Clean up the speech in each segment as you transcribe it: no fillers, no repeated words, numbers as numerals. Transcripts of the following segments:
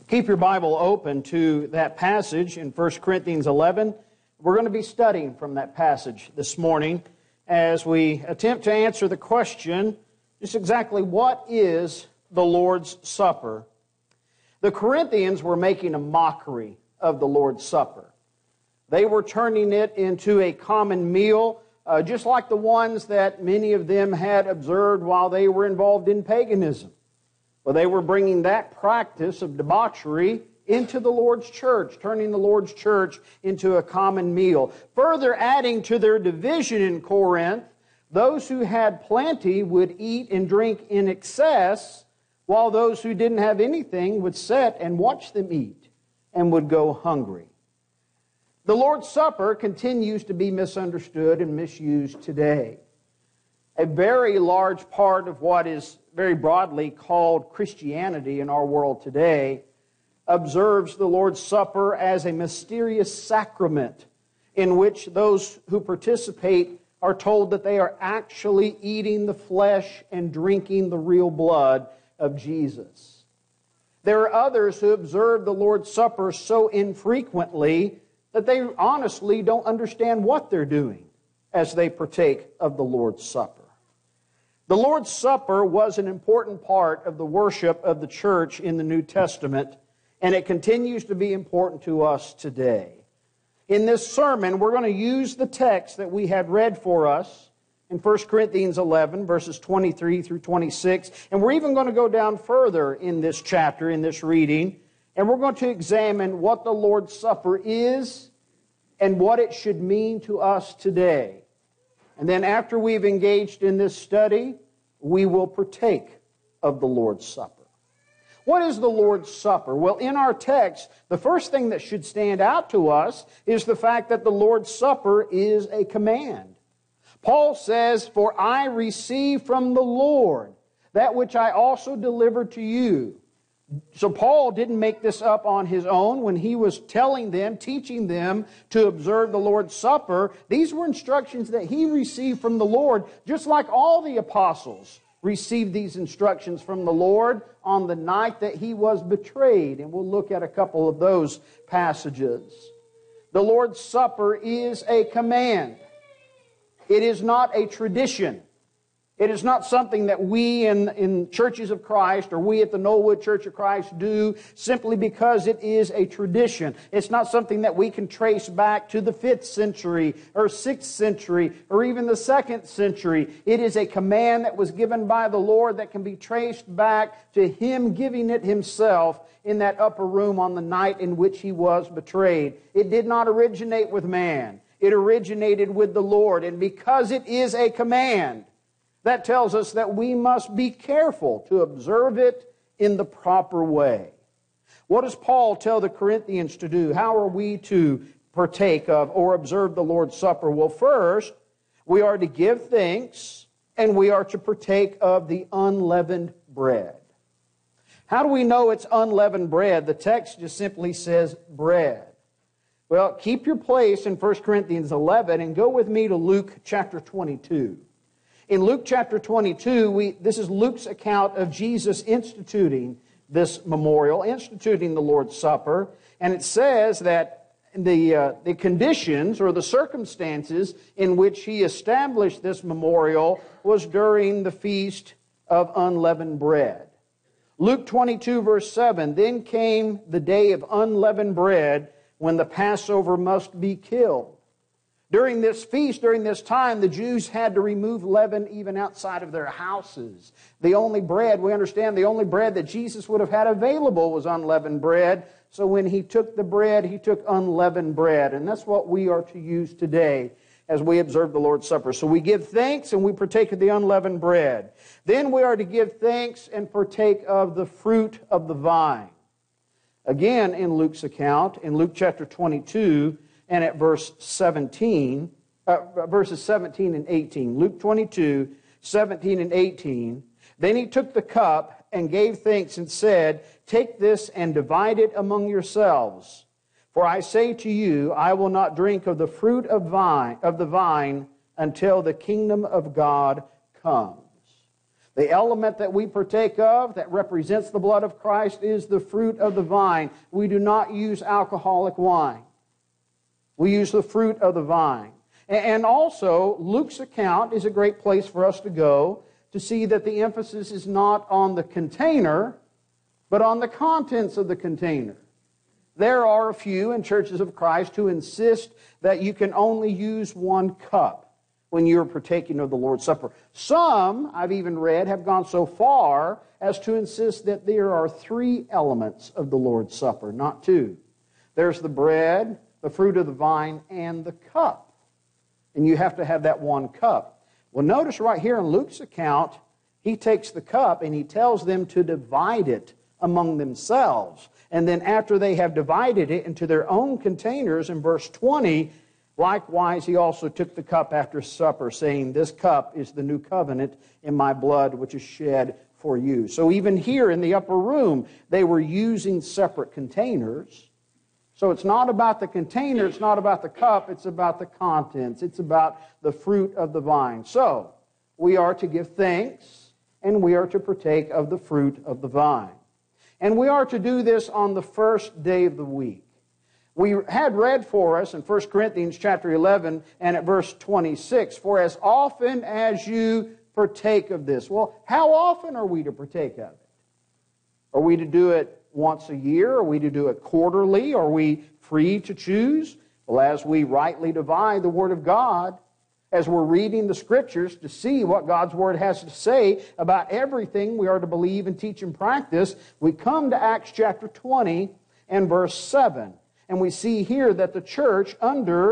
Keep your Bible open to that passage in 1 Corinthians 11. We're going to be studying from that passage this morning as we attempt to answer the question, just exactly what is the Lord's Supper? The Corinthians were making a mockery of the Lord's Supper. They were turning it into a common meal, just like the ones that many of them had observed while they were involved in paganism. Well, they were bringing that practice of debauchery into the Lord's church, turning the Lord's church into a common meal. Further adding to their division in Corinth, those who had plenty would eat and drink in excess, while those who didn't have anything would sit and watch them eat and would go hungry. The Lord's Supper continues to be misunderstood and misused today. A very large part of what is very broadly called Christianity in our world today observes the Lord's Supper as a mysterious sacrament in which those who participate are told that they are actually eating the flesh and drinking the real blood of Jesus. There are others who observe the Lord's Supper so infrequently that they honestly don't understand what they're doing as they partake of the Lord's Supper. The Lord's Supper was an important part of the worship of the church in the New Testament, and it continues to be important to us today. In this sermon, we're going to use the text that we had read for us in 1 Corinthians 11, verses 23 through 26, and we're even going to go down further in this chapter, in this reading, and we're going to examine what the Lord's Supper is and what it should mean to us today. And then after we've engaged in this study, we will partake of the Lord's Supper. What is the Lord's Supper? Well, in our text, the first thing that should stand out to us is the fact that the Lord's Supper is a command. Paul says, "For I received from the Lord that which I also delivered to you." So Paul didn't make this up on his own when he was telling them, teaching them to observe the Lord's Supper. These were instructions that he received from the Lord, just like all the apostles received these instructions from the Lord on the night that he was betrayed. And we'll look at a couple of those passages. The Lord's Supper is a command. It is not a tradition. It is not something that we in Churches of Christ or we at the Knollwood Church of Christ do simply because it is a tradition. It's not something that we can trace back to the 5th century or 6th century or even the 2nd century. It is a command that was given by the Lord that can be traced back to Him giving it Himself in that upper room on the night in which He was betrayed. It did not originate with man. It originated with the Lord. And because it is a command, that tells us that we must be careful to observe it in the proper way. What does Paul tell the Corinthians to do? How are we to partake of or observe the Lord's Supper? Well, first, we are to give thanks and we are to partake of the unleavened bread. How do we know it's unleavened bread? The text just simply says bread. Well, keep your place in 1 Corinthians 11 and go with me to Luke chapter 22. In Luke chapter 22, this is Luke's account of Jesus instituting this memorial, instituting the Lord's Supper. And it says that the conditions or the circumstances in which he established this memorial was during the Feast of Unleavened Bread. Luke 22, verse 7, "Then came the day of unleavened bread when the Passover must be killed." During this feast, during this time, the Jews had to remove leaven even outside of their houses. The only bread, we understand, the only bread that Jesus would have had available was unleavened bread. So when He took the bread, He took unleavened bread. And that's what we are to use today as we observe the Lord's Supper. So we give thanks and we partake of the unleavened bread. Then we are to give thanks and partake of the fruit of the vine. Again, in Luke's account, in Luke chapter 22, and at verses 17 and 18. Luke 22, 17 and 18. "Then He took the cup and gave thanks and said, 'Take this and divide it among yourselves. For I say to you, I will not drink of the fruit of the vine until the kingdom of God comes.'" The element that we partake of that represents the blood of Christ is the fruit of the vine. We do not use alcoholic wine. We use the fruit of the vine. And also, Luke's account is a great place for us to go to see that the emphasis is not on the container, but on the contents of the container. There are a few in churches of Christ who insist that you can only use one cup when you're partaking of the Lord's Supper. Some, I've even read, have gone so far as to insist that there are 3 elements of the Lord's Supper, not 2. There's the bread, the fruit of the vine, and the cup. And you have to have that one cup. Well, notice right here in Luke's account, he takes the cup and he tells them to divide it among themselves. And then after they have divided it into their own containers, in verse 20, likewise, he also took the cup after supper, saying, "This cup is the new covenant in my blood, which is shed for you." So even here in the upper room, they were using separate containers. So it's not about the container, it's not about the cup, it's about the contents. It's about the fruit of the vine. So we are to give thanks, and we are to partake of the fruit of the vine. And we are to do this on the first day of the week. We had read for us in 1 Corinthians chapter 11 and at verse 26, "For as often as you partake of this." Well, how often are we to partake of it? Are we to do it once a year? Are we to do it quarterly? Are we free to choose? Well, as we rightly divide the Word of God, as we're reading the Scriptures to see what God's Word has to say about everything we are to believe and teach and practice, we come to Acts chapter 20 and verse 7. And we see here that the church, under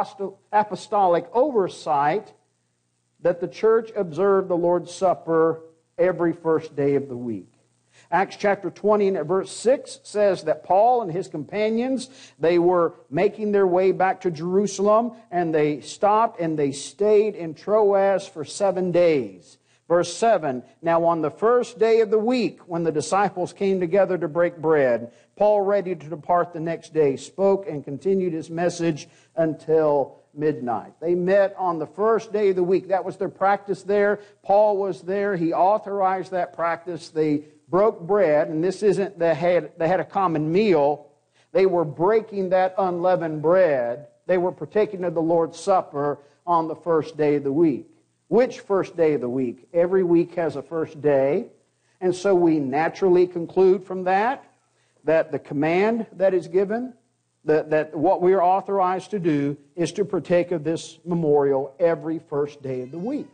apostolic oversight, that the church observed the Lord's Supper every first day of the week. Acts chapter 20 and verse 6 says that Paul and his companions, they were making their way back to Jerusalem, and they stopped and they stayed in Troas for 7 days. Verse 7, "Now on the first day of the week, when the disciples came together to break bread, Paul, ready to depart the next day, spoke and continued his message until midnight." They met on the first day of the week. That was their practice there. Paul was there. He authorized that practice. They broke bread, and this isn't they had a common meal. They were breaking that unleavened bread. They were partaking of the Lord's Supper on the first day of the week. Which first day of the week? Every week has a first day. And so we naturally conclude from that the command that is given, that what we are authorized to do is to partake of this memorial every first day of the week.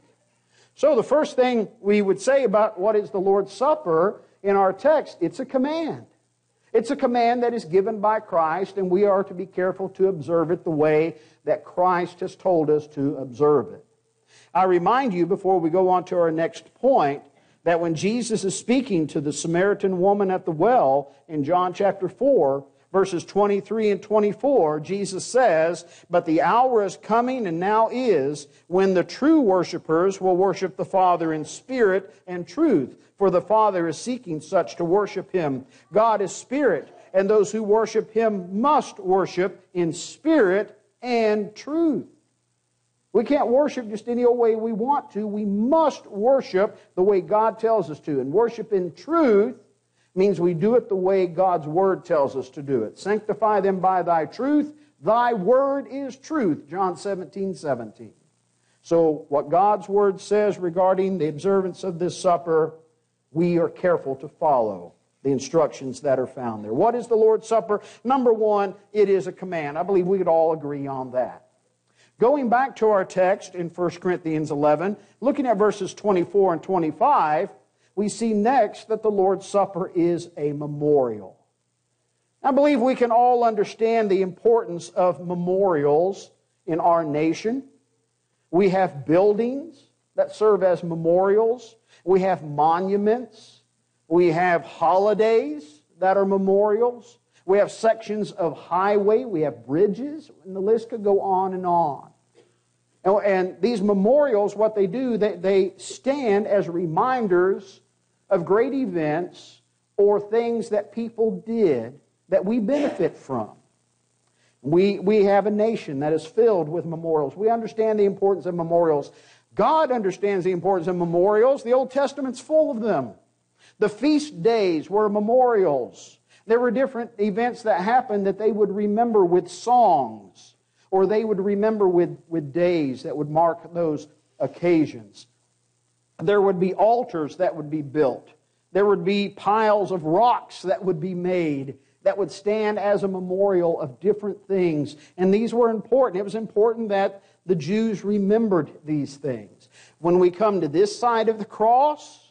So the first thing we would say about what is the Lord's Supper in our text, it's a command. It's a command that is given by Christ, and we are to be careful to observe it the way that Christ has told us to observe it. I remind you, before we go on to our next point, that when Jesus is speaking to the Samaritan woman at the well in John chapter 4, verses 23 and 24, Jesus says, "But the hour is coming, and now is, when the true worshipers will worship the Father in spirit and truth. For the Father is seeking such to worship Him. God is spirit, and those who worship Him must worship in spirit and truth." We can't worship just any old way we want to. We must worship the way God tells us to. And worship in truth means we do it the way God's Word tells us to do it. "Sanctify them by thy truth. Thy word is truth." John 17:17. So what God's Word says regarding the observance of this supper, we are careful to follow the instructions that are found there. What is the Lord's Supper? Number one, it is a command. I believe we could all agree on that. Going back to our text in 1 Corinthians 11, looking at verses 24 and 25, we see next that the Lord's Supper is a memorial. I believe we can all understand the importance of memorials in our nation. We have buildings that serve as memorials. We have monuments. We have holidays that are memorials. We have sections of highway. We have bridges. And the list could go on and on. And these memorials, what they do, they stand as reminders of great events or things that people did that we benefit from. We have a nation that is filled with memorials. We understand the importance of memorials. God understands the importance of memorials. The Old Testament's full of them. The feast days were memorials. There were different events that happened that they would remember with songs, or they would remember with days that would mark those occasions. There would be altars that would be built. There would be piles of rocks that would be made that would stand as a memorial of different things. And these were important. It was important that the Jews remembered these things. When we come to this side of the cross,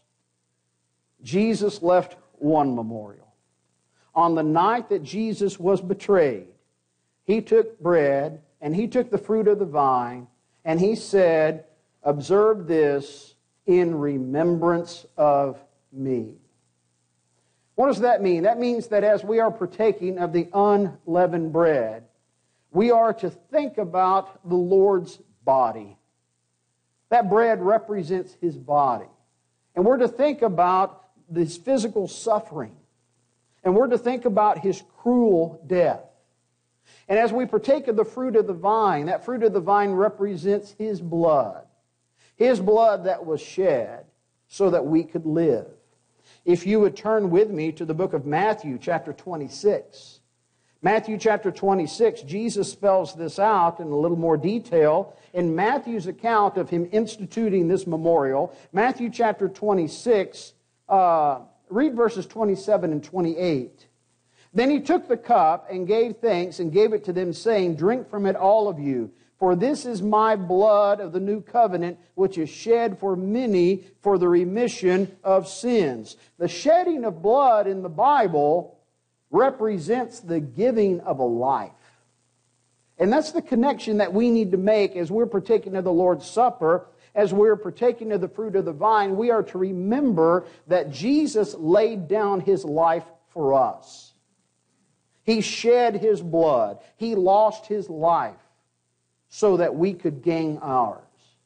Jesus left one memorial. On the night that Jesus was betrayed, He took bread and He took the fruit of the vine and He said, "Observe this in remembrance of me." What does that mean? That means that as we are partaking of the unleavened bread, we are to think about the Lord's body. That bread represents His body. And we're to think about His physical suffering. And we're to think about His cruel death. And as we partake of the fruit of the vine, that fruit of the vine represents His blood. His blood that was shed so that we could live. If you would turn with me to the book of Matthew, chapter 26. Matthew chapter 26, Jesus spells this out in a little more detail in Matthew's account of Him instituting this memorial. Matthew chapter 26, read verses 27 and 28. Then He took the cup and gave thanks and gave it to them, saying, "Drink from it, all of you. For this is my blood of the new covenant, which is shed for many for the remission of sins." The shedding of blood in the Bible represents the giving of a life. And that's the connection that we need to make as we're partaking of the Lord's Supper, as we're partaking of the fruit of the vine. We are to remember that Jesus laid down His life for us. He shed His blood. He lost His life so that we could gain ours.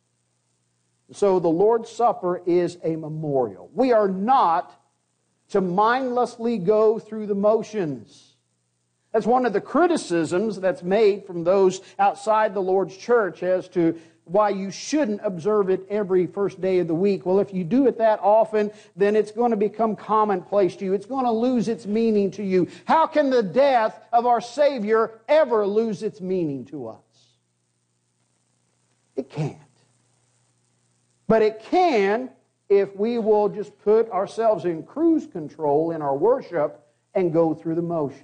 So the Lord's Supper is a memorial. We are not to mindlessly go through the motions. That's one of the criticisms that's made from those outside the Lord's church as to why you shouldn't observe it every first day of the week. Well, if you do it that often, then it's going to become commonplace to you. It's going to lose its meaning to you. How can the death of our Savior ever lose its meaning to us? It can't. But it can if we will just put ourselves in cruise control in our worship and go through the motions.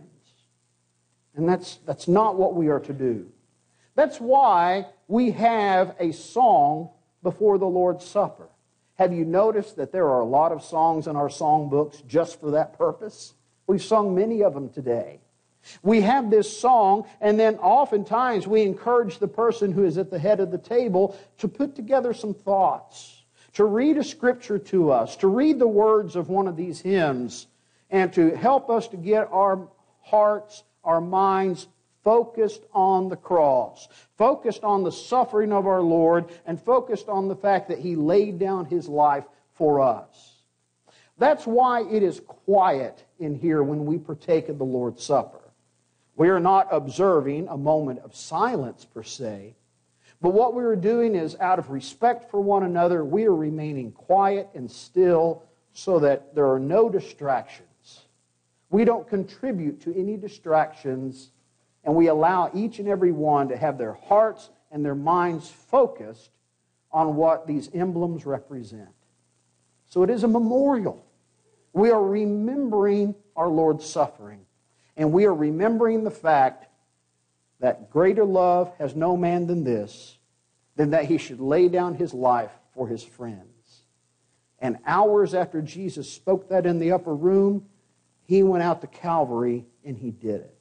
And that's not what we are to do. That's why we have a song before the Lord's Supper. Have you noticed that there are a lot of songs in our songbooks just for that purpose? We've sung many of them today. We have this song, and then oftentimes we encourage the person who is at the head of the table to put together some thoughts, to read a scripture to us, to read the words of one of these hymns, and to help us to get our hearts, our minds focused on the cross, focused on the suffering of our Lord, and focused on the fact that He laid down His life for us. That's why it is quiet in here when we partake of the Lord's Supper. We are not observing a moment of silence per se, but what we are doing is out of respect for one another, we are remaining quiet and still so that there are no distractions. We don't contribute to any distractions, and we allow each and every one to have their hearts and their minds focused on what these emblems represent. So it is a memorial. We are remembering our Lord's suffering. And we are remembering the fact that greater love has no man than this, than that He should lay down His life for His friends. And hours after Jesus spoke that in the upper room, He went out to Calvary and He did it.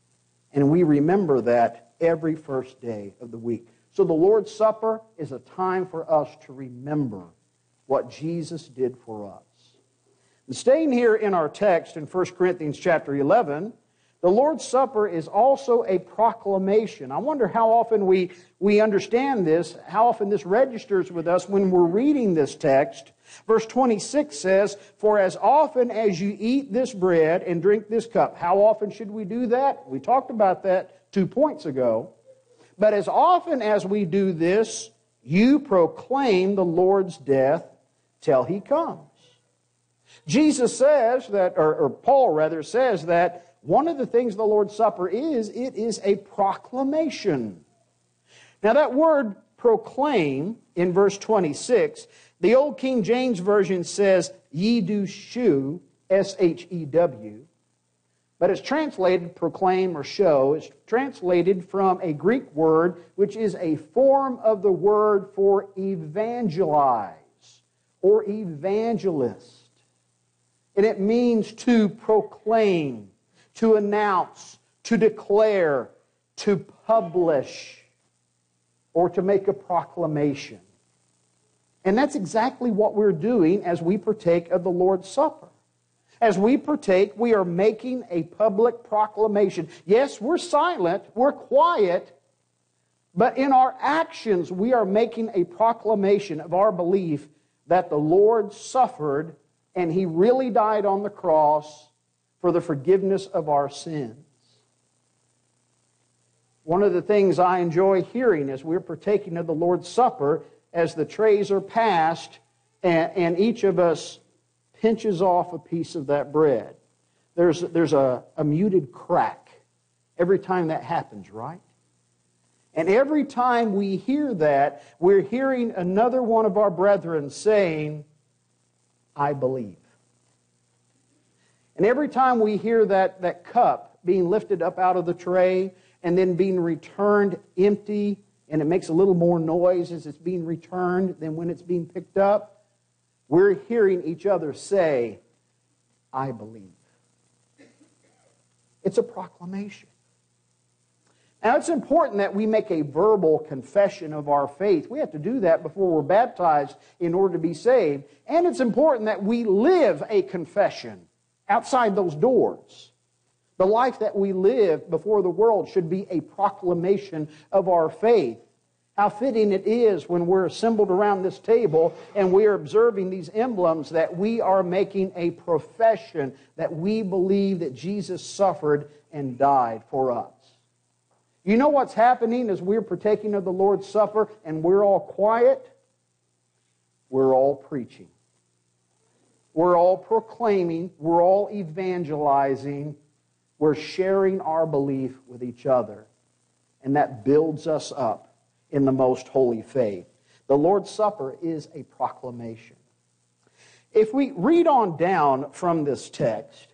And we remember that every first day of the week. So the Lord's Supper is a time for us to remember what Jesus did for us. And staying here in our text in 1 Corinthians chapter 11, the Lord's Supper is also a proclamation. I wonder how often we understand this, how often this registers with us when we're reading this text. Verse 26 says, "For as often as you eat this bread and drink this cup." How often should we do that? We talked about that 2 points ago. "But as often as we do this, you proclaim the Lord's death till he comes. Jesus says that, or Paul rather says that one of the things the Lord's Supper is, it is a proclamation. Now that word proclaim in verse 26, the old King James Version says, ye do shew, S-H-E-W. But it's translated proclaim or show. It's translated from a Greek word which is a form of the word for evangelize or evangelist. And it means to proclaim, to announce, to declare, to publish, or to make a proclamation. And that's exactly what we're doing as we partake of the Lord's Supper. As we partake, we are making a public proclamation. Yes, we're silent, we're quiet, but in our actions, we are making a proclamation of our belief that the Lord suffered and He really died on the cross for the forgiveness of our sins. One of the things I enjoy hearing as we're partaking of the Lord's Supper, as the trays are passed and each of us pinches off a piece of that bread, there's a muted crack every time that happens, right? And every time we hear that, we're hearing another one of our brethren saying, I believe. And every time we hear that cup being lifted up out of the tray and then being returned empty, and it makes a little more noise as it's being returned than when it's being picked up, we're hearing each other say, I believe. It's a proclamation. Now, it's important that we make a verbal confession of our faith. We have to do that before we're baptized in order to be saved. And it's important that we live a confession outside those doors. The life that we live before the world should be a proclamation of our faith. How fitting it is when we're assembled around this table and we are observing these emblems that we are making a profession that we believe that Jesus suffered and died for us. You know what's happening as we're partaking of the Lord's Supper and we're all quiet? We're all preaching. We're all proclaiming. We're all evangelizing. We're sharing our belief with each other. And that builds us up in the most holy faith. The Lord's Supper is a proclamation. If we read on down from this text,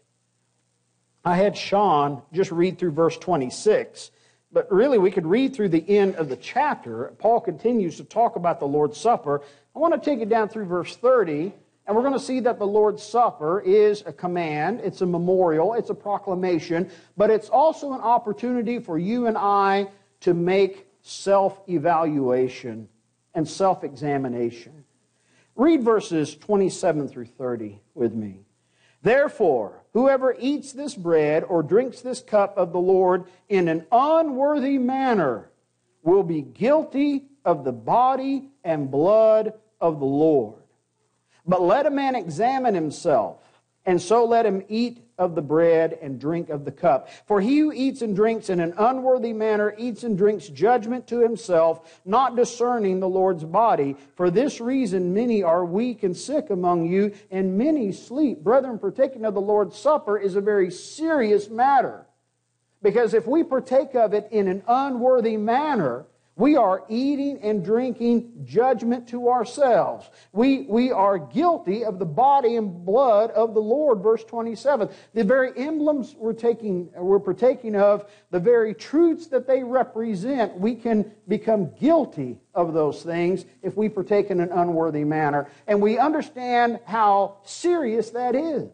I had Sean just read through verse 26. But really, we could read through the end of the chapter. Paul continues to talk about the Lord's Supper. I want to take it down through verse 30, and we're going to see that the Lord's Supper is a command, it's a memorial, it's a proclamation, but it's also an opportunity for you and I to make self-evaluation and self-examination. Read verses 27 through 30 with me. Therefore, whoever eats this bread or drinks this cup of the Lord in an unworthy manner will be guilty of the body and blood of the Lord. But let a man examine himself, and so let him eat of the bread and drink of the cup. For he who eats and drinks in an unworthy manner eats and drinks judgment to himself, not discerning the Lord's body. For this reason many are weak and sick among you, and many sleep. Brethren, partaking of the Lord's Supper is a very serious matter. Because if we partake of it in an unworthy manner, we are eating and drinking judgment to ourselves. We are guilty of the body and blood of the Lord, verse 27. The very emblems we're partaking of, the very truths that they represent, we can become guilty of those things if we partake in an unworthy manner. And we understand how serious that is.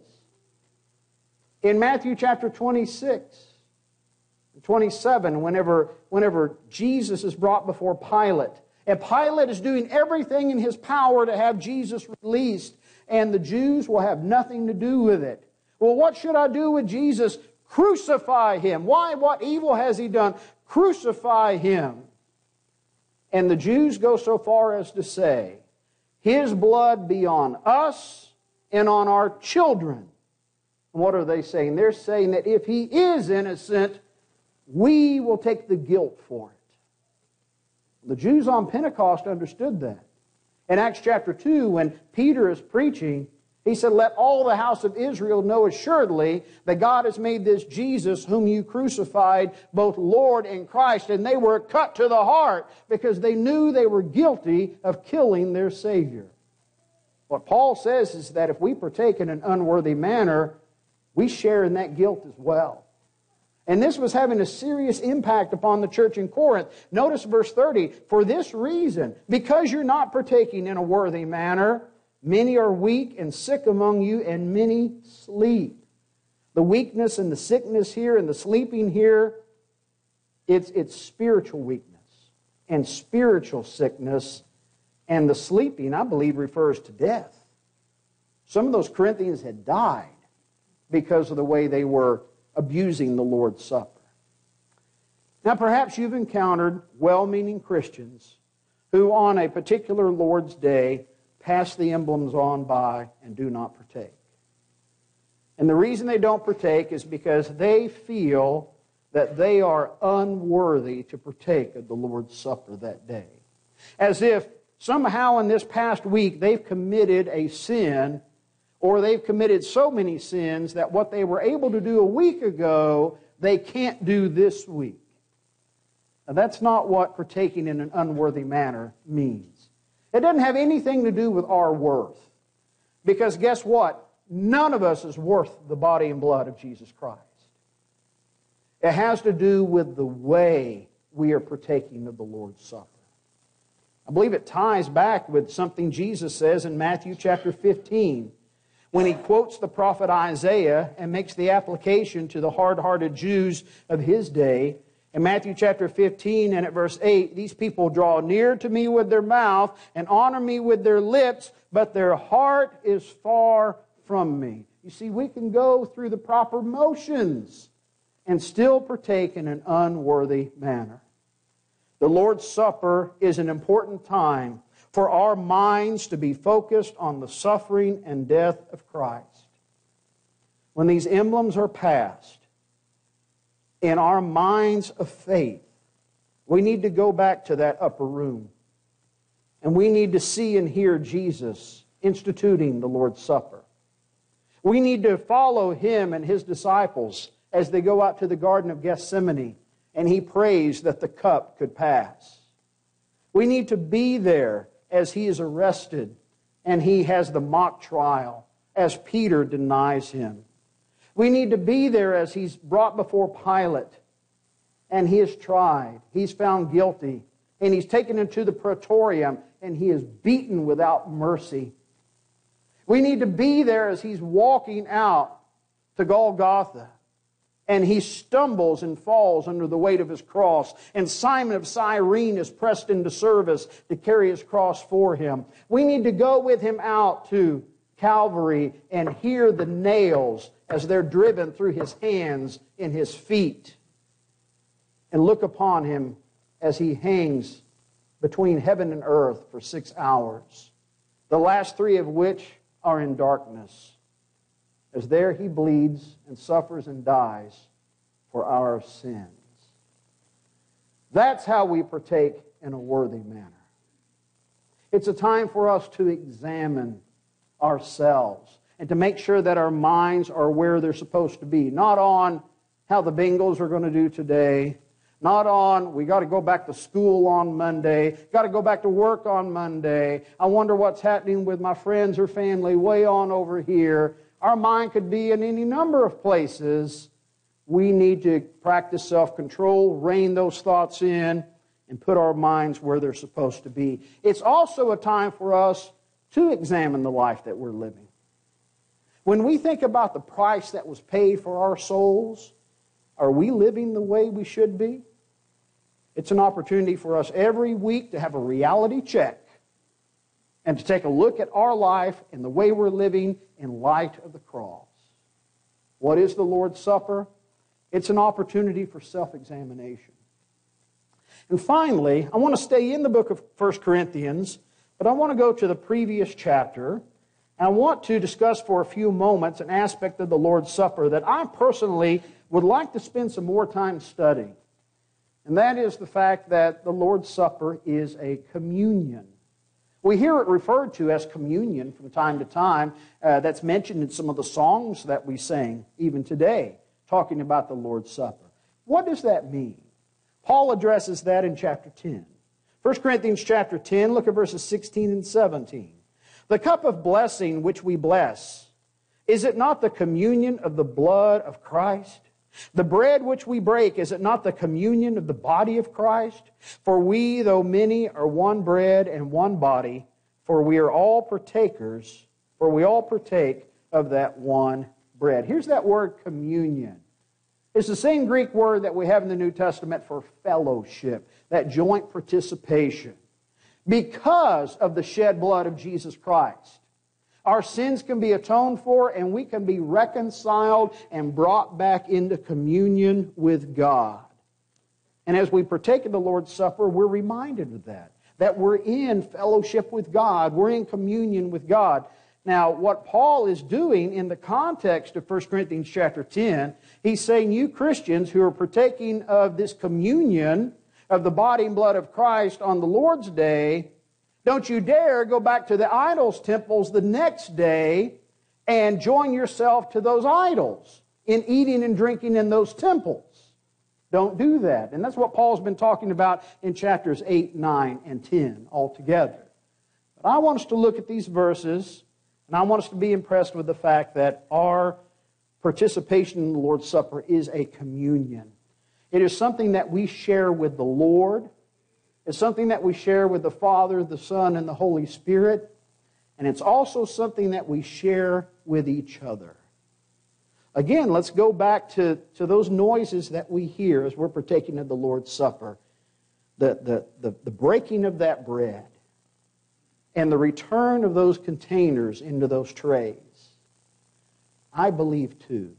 In Matthew chapter 26, 27, whenever Jesus is brought before Pilate, and Pilate is doing everything in his power to have Jesus released, and the Jews will have nothing to do with it. Well, what should I do with Jesus? Crucify him. Why? What evil has he done? Crucify him. And the Jews go so far as to say, his blood be on us and on our children. And what are they saying? They're saying that if he is innocent, we will take the guilt for it. The Jews on Pentecost understood that. In Acts chapter 2, when Peter is preaching, he said, "Let all the house of Israel know assuredly that God has made this Jesus, whom you crucified, both Lord and Christ." And they were cut to the heart because they knew they were guilty of killing their Savior. What Paul says is that if we partake in an unworthy manner, we share in that guilt as well. And this was having a serious impact upon the church in Corinth. Notice verse 30, "For this reason, because you're not partaking in a worthy manner, many are weak and sick among you, and many sleep." The weakness and the sickness here and the sleeping here, it's spiritual weakness and spiritual sickness. And the sleeping, I believe, refers to death. Some of those Corinthians had died because of the way they were abusing the Lord's Supper. Now, perhaps you've encountered well-meaning Christians who on a particular Lord's Day pass the emblems on by and do not partake. And the reason they don't partake is because they feel that they are unworthy to partake of the Lord's Supper that day. As if somehow in this past week they've committed a sin, or they've committed so many sins that what they were able to do a week ago, they can't do this week. Now, that's not what partaking in an unworthy manner means. It doesn't have anything to do with our worth. Because guess what? None of us is worth the body and blood of Jesus Christ. It has to do with the way we are partaking of the Lord's Supper. I believe it ties back with something Jesus says in Matthew chapter 15, when he quotes the prophet Isaiah and makes the application to the hard-hearted Jews of his day. In Matthew chapter 15 and at verse 8, "These people draw near to me with their mouth and honor me with their lips, but their heart is far from me." You see, we can go through the proper motions and still partake in an unworthy manner. The Lord's Supper is an important time for our minds to be focused on the suffering and death of Christ. When these emblems are passed, in our minds of faith, we need to go back to that upper room. And we need to see and hear Jesus instituting the Lord's Supper. We need to follow Him and His disciples as they go out to the Garden of Gethsemane, and He prays that the cup could pass. We need to be there as He is arrested and He has the mock trial, as Peter denies Him. We need to be there as He's brought before Pilate and He is tried. He's found guilty and He's taken into the praetorium and He is beaten without mercy. We need to be there as He's walking out to Golgotha and He stumbles and falls under the weight of His cross. And Simon of Cyrene is pressed into service to carry His cross for Him. We need to go with Him out to Calvary and hear the nails as they're driven through His hands and His feet. And look upon Him as He hangs between heaven and earth for 6 hours. The last 3 of which are in darkness, as there He bleeds and suffers and dies for our sins. That's how we partake in a worthy manner. It's a time for us to examine ourselves and to make sure that our minds are where they're supposed to be. Not on how the Bengals are going to do today. Not on, we got to go back to school on Monday. Got to go back to work on Monday. I wonder what's happening with my friends or family way on over here. Our mind could be in any number of places. We need to practice self-control, rein those thoughts in, and put our minds where they're supposed to be. It's also a time for us to examine the life that we're living. When we think about the price that was paid for our souls, are we living the way we should be? It's an opportunity for us every week to have a reality check and to take a look at our life and the way we're living in light of the cross. What is the Lord's Supper? It's an opportunity for self-examination. And finally, I want to stay in the book of 1 Corinthians, but I want to go to the previous chapter, and I want to discuss for a few moments an aspect of the Lord's Supper that I personally would like to spend some more time studying. And that is the fact that the Lord's Supper is a communion. We hear it referred to as communion from time to time. That's mentioned in some of the songs that we sing even today, talking about the Lord's Supper. What does that mean? Paul addresses that in chapter 10. 1 Corinthians chapter 10, look at verses 16 and 17. The cup of blessing which we bless, is it not the communion of the blood of Christ? The bread which we break, is it not the communion of the body of Christ? For we, though many, are one bread and one body, for we all partake of that one bread. Here's that word communion. It's the same Greek word that we have in the New Testament for fellowship, that joint participation. Because of the shed blood of Jesus Christ, our sins can be atoned for, and we can be reconciled and brought back into communion with God. And as we partake of the Lord's Supper, we're reminded of that we're in fellowship with God, we're in communion with God. Now, what Paul is doing in the context of 1 Corinthians chapter 10, he's saying, you Christians who are partaking of this communion of the body and blood of Christ on the Lord's Day, don't you dare go back to the idols' temples the next day and join yourself to those idols in eating and drinking in those temples. Don't do that. And that's what Paul's been talking about in chapters 8, 9, and 10 altogether. But I want us to look at these verses, and I want us to be impressed with the fact that our participation in the Lord's Supper is a communion. It is something that we share with the Lord. It's something that we share with the Father, the Son, and the Holy Spirit. And it's also something that we share with each other. Again, let's go back to those noises that we hear as we're partaking of the Lord's Supper. The breaking of that bread and the return of those containers into those trays. I believe too.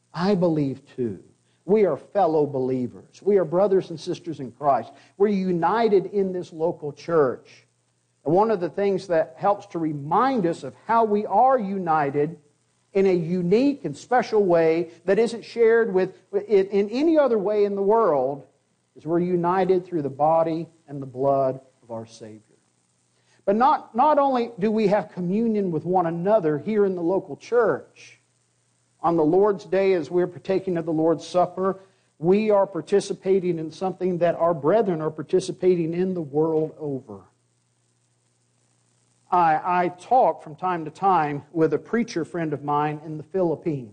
We are fellow believers. We are brothers and sisters in Christ. We're united in this local church. And one of the things that helps to remind us of how we are united in a unique and special way that isn't shared in any other way in the world is we're united through the body and the blood of our Savior. But not only do we have communion with one another here in the local church, on the Lord's Day, as we're partaking of the Lord's Supper, we are participating in something that our brethren are participating in the world over. I talk from time to time with a preacher friend of mine in the Philippines.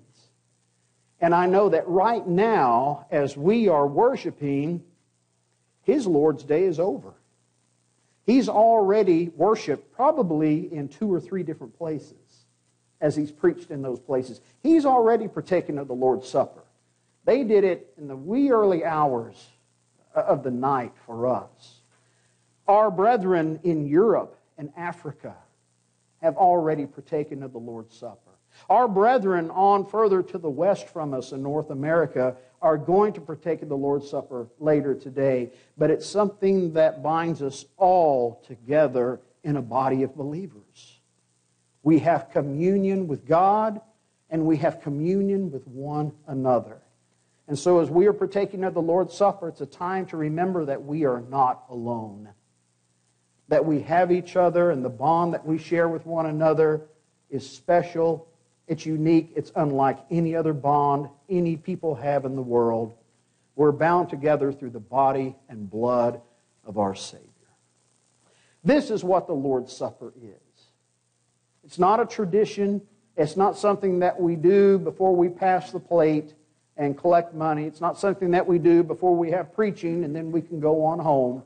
And I know that right now, as we are worshiping, his Lord's Day is over. He's already worshiped probably in 2 or 3 different places as he's preached in those places. He's already partaken of the Lord's Supper. They did it in the wee early hours of the night for us. Our brethren in Europe and Africa have already partaken of the Lord's Supper. Our brethren on further to the west from us in North America are going to partake of the Lord's Supper later today. But it's something that binds us all together in a body of believers. We have communion with God, and we have communion with one another. And so as we are partaking of the Lord's Supper, it's a time to remember that we are not alone. That we have each other, and the bond that we share with one another is special, it's unique, it's unlike any other bond any people have in the world. We're bound together through the body and blood of our Savior. This is what the Lord's Supper is. It's not a tradition. It's not something that we do before we pass the plate and collect money. It's not something that we do before we have preaching and then we can go on home.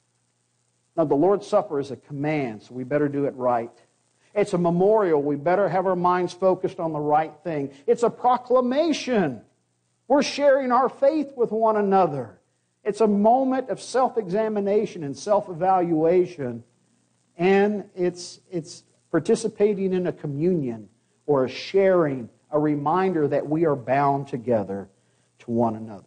No, the Lord's Supper is a command, so we better do it right. It's a memorial. We better have our minds focused on the right thing. It's a proclamation. We're sharing our faith with one another. It's a moment of self-examination and self-evaluation. And it's participating in a communion or a sharing, a reminder that we are bound together to one another.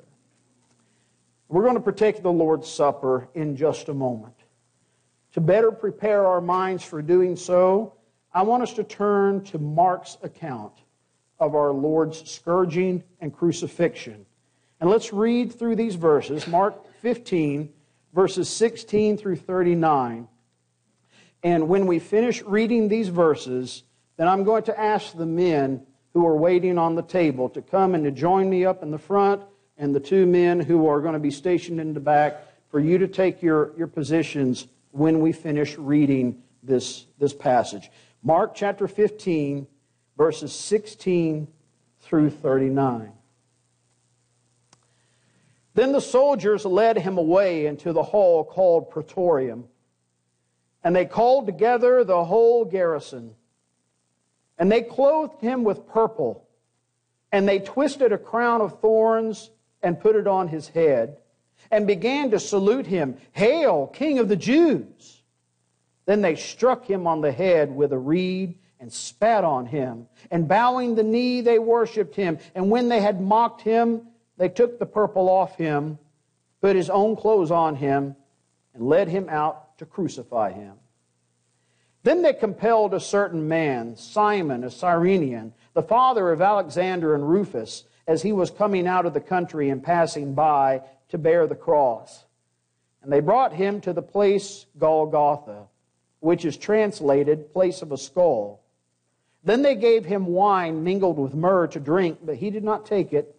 We're going to partake of the Lord's Supper in just a moment. To better prepare our minds for doing so, I want us to turn to Mark's account of our Lord's scourging and crucifixion. And let's read through these verses, Mark 15, verses 16 through 39. And when we finish reading these verses, then I'm going to ask the men who are waiting on the table to come and to join me up in the front, and the two men who are going to be stationed in the back, for you to take your positions when we finish reading this passage. Mark chapter 15, verses 16 through 39. Then the soldiers led him away into the hall called Praetorium, and they called together the whole garrison. And they clothed him with purple, and they twisted a crown of thorns and put it on his head, and began to salute him, "Hail, King of the Jews!" Then they struck him on the head with a reed and spat on him, and bowing the knee they worshipped him. And when they had mocked him, they took the purple off him, put his own clothes on him, and led him out to crucify him. Then they compelled a certain man, Simon, a Cyrenian, the father of Alexander and Rufus, as he was coming out of the country and passing by, to bear the cross. And they brought him to the place Golgotha, which is translated place of a skull. Then they gave him wine mingled with myrrh to drink, but he did not take it.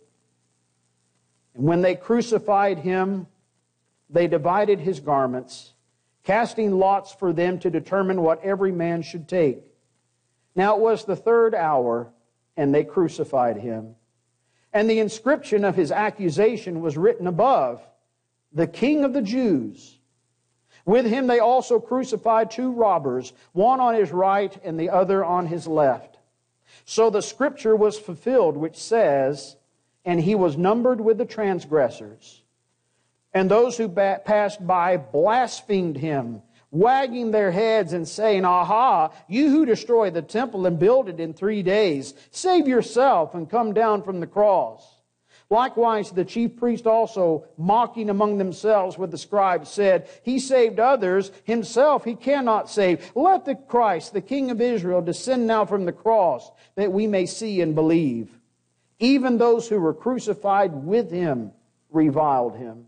And when they crucified him, they divided his garments, casting lots for them to determine what every man should take. Now it was the 3rd hour, and they crucified him. And the inscription of his accusation was written above, "The King of the Jews." With him they also crucified 2 robbers, one on his right and the other on his left. So the scripture was fulfilled, which says, "And he was numbered with the transgressors." And those who passed by blasphemed him, wagging their heads and saying, "Aha, you who destroy the temple and build it in 3 days, save yourself and come down from the cross." Likewise, the chief priests also, mocking among themselves with the scribes, said, "He saved others, himself he cannot save. Let the Christ, the King of Israel, descend now from the cross, that we may see and believe." Even those who were crucified with him reviled him.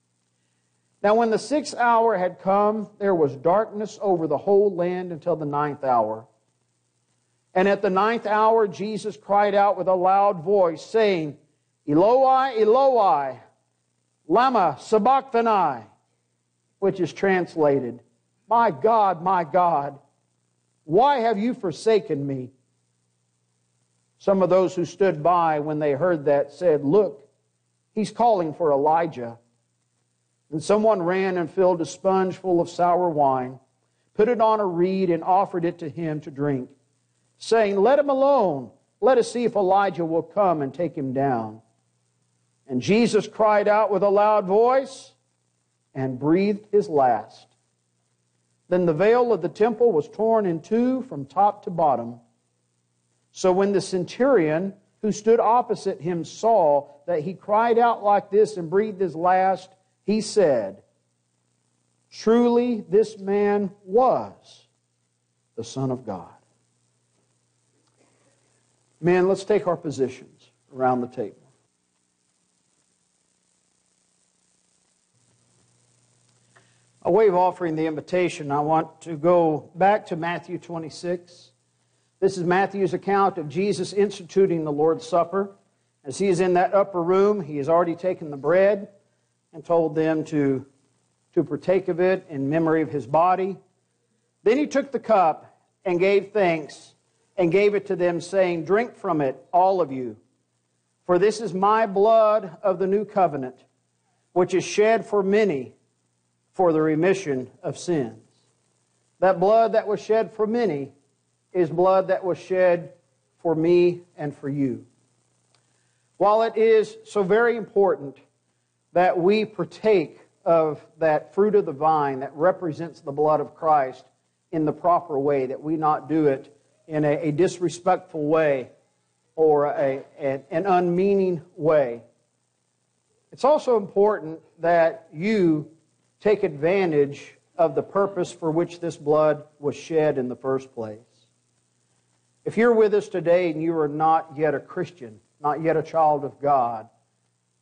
Now when the 6th hour had come, there was darkness over the whole land until the 9th hour. And at the 9th hour, Jesus cried out with a loud voice, saying, "Eloi, Eloi, lama sabachthani," which is translated, my God, why have you forsaken me?" Some of those who stood by when they heard that said, "Look, he's calling for Elijah." And someone ran and filled a sponge full of sour wine, put it on a reed, and offered it to him to drink, saying, "Let him alone. Let us see if Elijah will come and take him down." And Jesus cried out with a loud voice and breathed his last. Then the veil of the temple was torn in 2 from top to bottom. So when the centurion who stood opposite him saw that he cried out like this and breathed his last, he said, "Truly this man was the Son of God." Men, let's take our positions around the table. A way of offering the invitation, I want to go back to Matthew 26. This is Matthew's account of Jesus instituting the Lord's Supper. As he is in that upper room, he has already taken the bread and told them to partake of it in memory of his body. Then he took the cup and gave thanks and gave it to them, saying, "Drink from it, all of you, for this is my blood of the new covenant, which is shed for many for the remission of sins." That blood that was shed for many is blood that was shed for me and for you. While it is so very important that we partake of that fruit of the vine that represents the blood of Christ in the proper way, that we not do it in a disrespectful way or an unmeaning way, it's also important that you take advantage of the purpose for which this blood was shed in the first place. If you're with us today and you are not yet a Christian, not yet a child of God,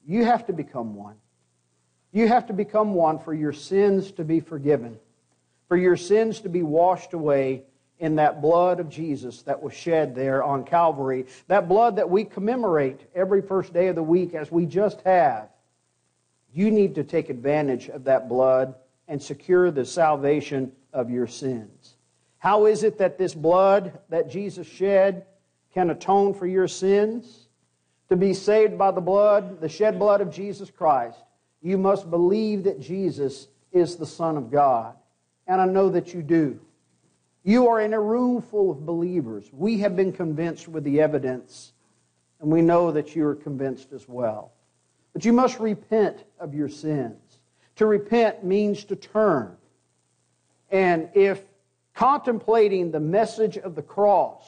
You have to become one. You have to become one for your sins to be forgiven, for your sins to be washed away in that blood of Jesus that was shed there on Calvary, that blood that we commemorate every first day of the week as we just have. You need to take advantage of that blood and secure the salvation of your sins. How is it that this blood that Jesus shed can atone for your sins? To be saved by the blood, the shed blood of Jesus Christ, you must believe that Jesus is the Son of God. And I know that you do. You are in a room full of believers. We have been convinced with the evidence, and we know that you are convinced as well. But you must repent of your sins. To repent means to turn. And if contemplating the message of the cross,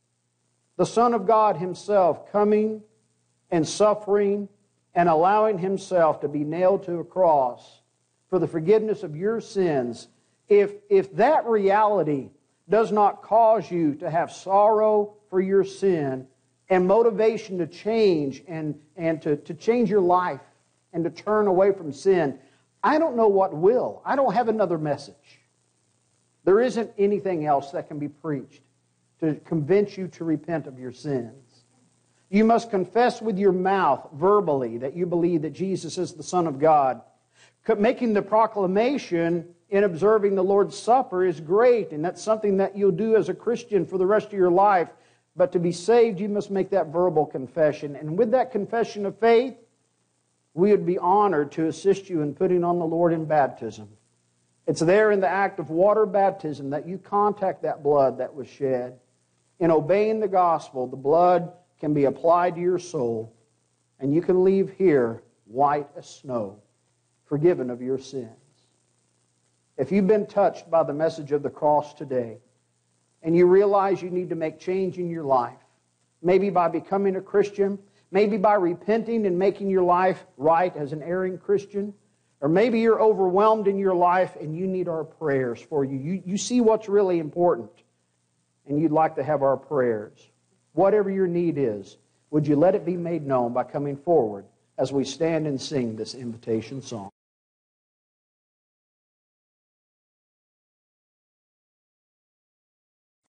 the Son of God Himself coming and suffering and allowing Himself to be nailed to a cross for the forgiveness of your sins, if that reality does not cause you to have sorrow for your sin and motivation to change and to change your life and to turn away from sin, I don't know what will. I don't have another message. There isn't anything else that can be preached to convince you to repent of your sins. You must confess with your mouth, verbally, that you believe that Jesus is the Son of God. Making the proclamation in observing the Lord's Supper is great, and that's something that you'll do as a Christian for the rest of your life. But to be saved, you must make that verbal confession. And with that confession of faith, we would be honored to assist you in putting on the Lord in baptism. It's there in the act of water baptism that you contact that blood that was shed. In obeying the gospel, the blood can be applied to your soul, and you can leave here white as snow, forgiven of your sins. If you've been touched by the message of the cross today, and you realize you need to make change in your life, maybe by becoming a Christian, maybe by repenting and making your life right as an erring Christian, or maybe you're overwhelmed in your life and you need our prayers for you. You see what's really important, and you'd like to have our prayers. Whatever your need is, would you let it be made known by coming forward as we stand and sing this invitation song?